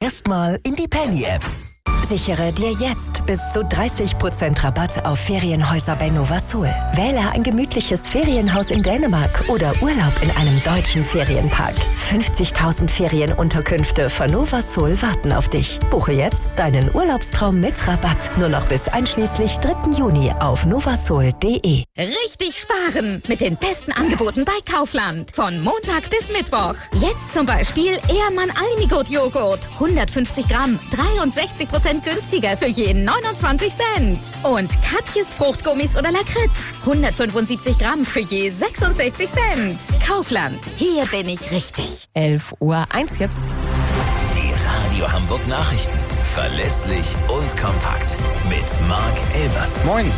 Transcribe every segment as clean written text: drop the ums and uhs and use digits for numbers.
Erstmal in die Penny-App. Sichere dir jetzt bis zu 30% Rabatt auf Ferienhäuser bei Novasol. Wähle ein gemütliches Ferienhaus in Dänemark oder Urlaub in einem deutschen Ferienpark. 50.000 Ferienunterkünfte von Novasol warten auf dich. Buche jetzt deinen Urlaubstraum mit Rabatt. Nur noch bis einschließlich 3. Juni auf novasol.de. Richtig sparen mit den besten Angeboten bei Kaufland. Von Montag bis Mittwoch. Jetzt zum Beispiel Ehrmann Almigurt Joghurt. 150 Gramm, 63% günstiger für je 29 Cent. Und Katjes Fruchtgummis oder Lakritz. 175 Gramm für je 66 Cent. Kaufland. Hier bin ich richtig. 11:01 Uhr jetzt. Die Radio Hamburg Nachrichten. Verlässlich und kompakt. Mit Marc Elvers. Moin.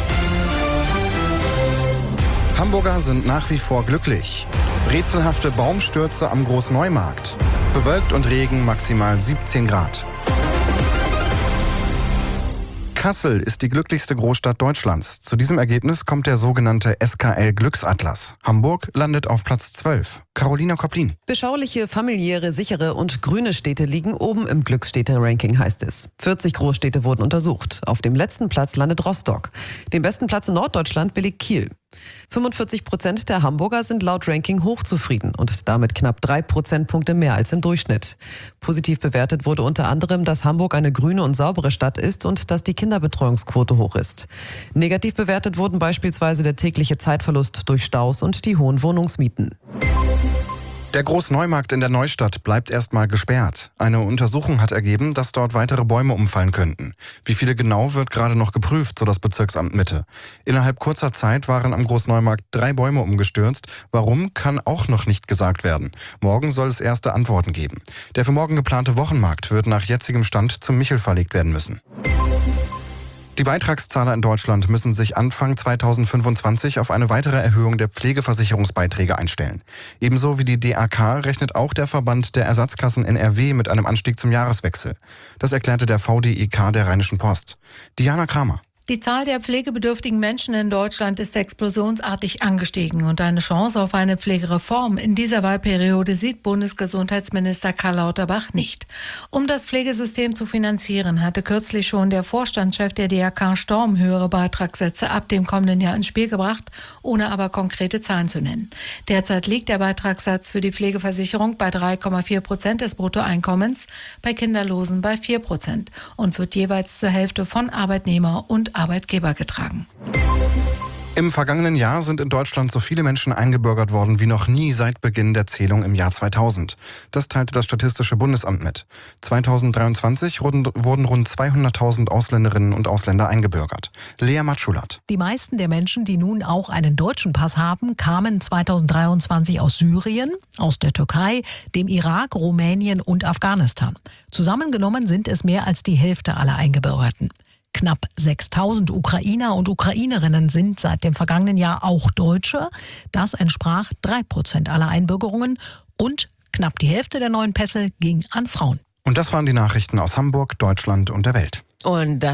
Hamburger sind nach wie vor glücklich. Rätselhafte Baumstürze am Großneumarkt. Bewölkt und Regen, maximal 17 Grad. Kassel ist die glücklichste Großstadt Deutschlands. Zu diesem Ergebnis kommt der sogenannte SKL Glücksatlas. Hamburg landet auf Platz 12. Carolina Koplin. Beschauliche, familiäre, sichere und grüne Städte liegen oben im Glücksstädte-Ranking, heißt es. 40 Großstädte wurden untersucht. Auf dem letzten Platz landet Rostock. Den besten Platz in Norddeutschland belegt Kiel. 45% der Hamburger sind laut Ranking hochzufrieden und damit knapp 3 Prozentpunkte mehr als im Durchschnitt. Positiv bewertet wurde unter anderem, dass Hamburg eine grüne und saubere Stadt ist und dass die Kinderbetreuungsquote hoch ist. Negativ bewertet wurden beispielsweise der tägliche Zeitverlust durch Staus und die hohen Wohnungsmieten. Der Großneumarkt in der Neustadt bleibt erstmal gesperrt. Eine Untersuchung hat ergeben, dass dort weitere Bäume umfallen könnten. Wie viele genau, wird gerade noch geprüft, so das Bezirksamt Mitte. Innerhalb kurzer Zeit waren am Großneumarkt 3 Bäume umgestürzt. Warum, kann auch noch nicht gesagt werden. Morgen soll es erste Antworten geben. Der für morgen geplante Wochenmarkt wird nach jetzigem Stand zum Michel verlegt werden müssen. Die Beitragszahler in Deutschland müssen sich Anfang 2025 auf eine weitere Erhöhung der Pflegeversicherungsbeiträge einstellen. Ebenso wie die DAK rechnet auch der Verband der Ersatzkassen NRW mit einem Anstieg zum Jahreswechsel. Das erklärte der VDIK der Rheinischen Post. Diana Kramer. Die Zahl der pflegebedürftigen Menschen in Deutschland ist explosionsartig angestiegen und eine Chance auf eine Pflegereform in dieser Wahlperiode sieht Bundesgesundheitsminister Karl Lauterbach nicht. Um das Pflegesystem zu finanzieren, hatte kürzlich schon der Vorstandschef der DRK Storm höhere Beitragssätze ab dem kommenden Jahr ins Spiel gebracht, ohne aber konkrete Zahlen zu nennen. Derzeit liegt der Beitragssatz für die Pflegeversicherung bei 3,4% des Bruttoeinkommens, bei Kinderlosen bei 4% und wird jeweils zur Hälfte von Arbeitnehmer und Arbeitgeber getragen. Im vergangenen Jahr sind in Deutschland so viele Menschen eingebürgert worden wie noch nie seit Beginn der Zählung im Jahr 2000. Das teilte das Statistische Bundesamt mit. 2023 wurden rund 200.000 Ausländerinnen und Ausländer eingebürgert. Lea Matschulat. Die meisten der Menschen, die nun auch einen deutschen Pass haben, kamen 2023 aus Syrien, aus der Türkei, dem Irak, Rumänien und Afghanistan. Zusammengenommen sind es mehr als die Hälfte aller Eingebürgerten. Knapp 6.000 Ukrainer und Ukrainerinnen sind seit dem vergangenen Jahr auch Deutsche. Das entsprach 3% aller Einbürgerungen und knapp die Hälfte der neuen Pässe ging an Frauen. Und das waren die Nachrichten aus Hamburg, Deutschland und der Welt. Und das